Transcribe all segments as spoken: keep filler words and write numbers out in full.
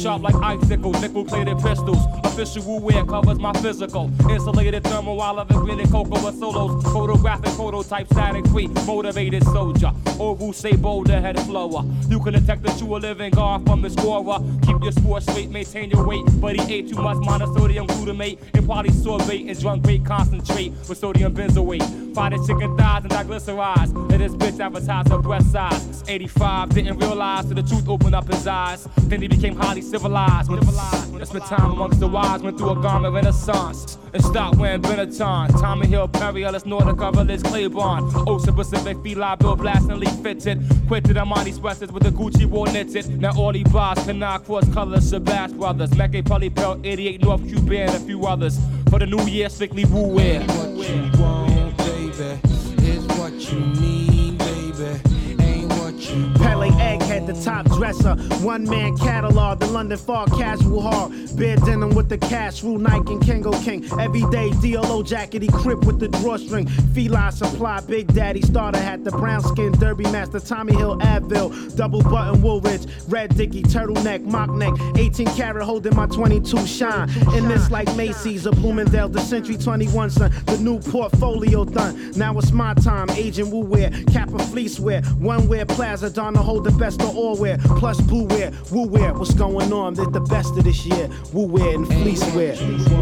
sharp like icicles, nickel-plated pistols. Official Wu wear covers my physical. Insulated thermal while I've agreed cocoa with solos. Photographic prototype, static free, motivated soldier. Oval say boulder head flower. You can detect that you a living guard from the scorer. Keep your sports straight, maintain your weight. But he ate too much monosodium glutamate and polysorbate and drunk great concentrate with sodium benzoate. Fried chicken thighs and diglycerides. Let this bitch advertise her breast size. eighty-five didn't realize till the truth opened up his eyes. Then he became highly civilized. When I spent time amongst the wise, went through a garment renaissance and stopped wearing Benetton. Tommy Hill, Perry Ellis, Nordica, Village, Claiborne. Ocean Pacific, Feli, Bill blastingly fitted. Quitted Armani sweaters with the Gucci wool knitted. Now all these bars cannot cross colors. Shabazz Brothers, Mecca, Pully Belt, eighty-eight North Cuban, and a few others. For the new year, strictly Wu wear. What you want, baby, is what you need, baby. Ain't what you want. Pele Egghead, the top dresser. One man catalog, the London Fog casual hall. Bare denim with the cash rule, Nike and Kengo King. Everyday D L O jacket, he crip with the drawstring. Feli supply, Big Daddy starter hat. The brown skin derby master, Tommy Hill Advil. Double button Woolrich, red dicky, turtleneck, mock neck. eighteen karat holding my twenty-two shine. In this like Macy's, a Bloomingdale, the Century twenty-one son. The new portfolio done. Now it's my time, Agent Wu wear. Kappa fleece wear, one wear plaza, Donna hold the best of all wear. Plus blue wear, Wu wear. What's going on? They're the best of this year. Wu wear and fleece wear.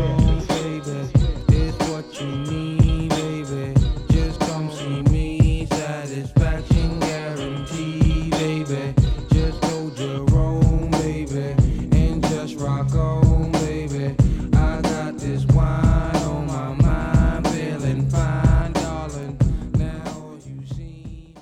It's what you need, baby. Just come see me. Satisfaction guarantee, baby. Just go Jerome, baby, and just rock on, baby. I got this wine on my mind, feeling fine, darling. Now all you see,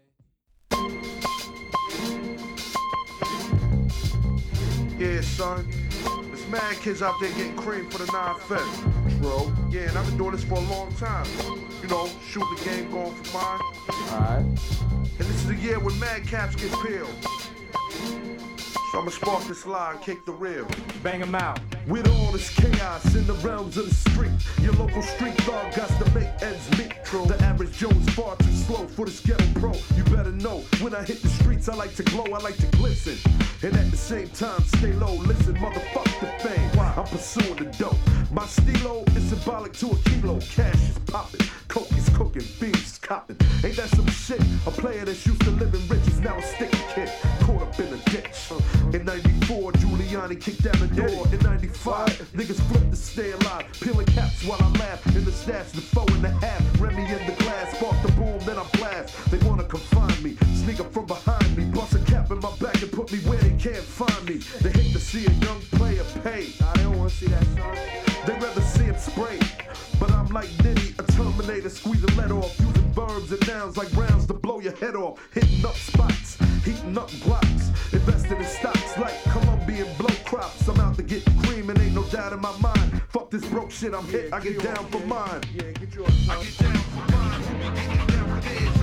baby. Yeah, son. There's mad kids out there getting cream for the nine fifth. Bro. Yeah, and I've been doing this for a long time. You know, shooting the game, going for mine. Alright. And this is the year when mad caps get peeled. So I'ma spark this lie and kick the real. Bang him out. With all this chaos in the realms of the street, your local street dog got to make ends meet. The average Joe's far too slow for this ghetto pro. You better know, when I hit the streets, I like to glow, I like to glisten. And at the same time, stay low, listen, motherfuck the fame. I'm pursuing the dope. My stilo is symbolic to a kilo. Cash is popping, coke is cooking, beans is copping. Ain't that some shit? A player that's used to living rich is now a sticky kid, caught up in a ditch. In ninety-four, Giuliani kicked down the door. In ninety-five, niggas flipped to stay alive. Peeling caps while I laugh. In the stash, the four and a half. Remy in the glass, spark the boom, then I blast. They wanna confine me, sneak up from behind me. Bust a cap in my back and put me where they can't find me. They hate to see a young player pay. I don't wanna see that, son. They rather see him spray. But I'm like Diddy, a Terminator, squeezing lead off. Using verbs and nouns like rounds to blow your head off. Hitting up spots, heating up blocks. Investing in stocks like Colombian blow crops. I'm out to get cream and ain't no doubt in my mind. Fuck this broke shit, I'm hit, I get down for mine. Yeah, get yours. I get down for mine. Get down for this.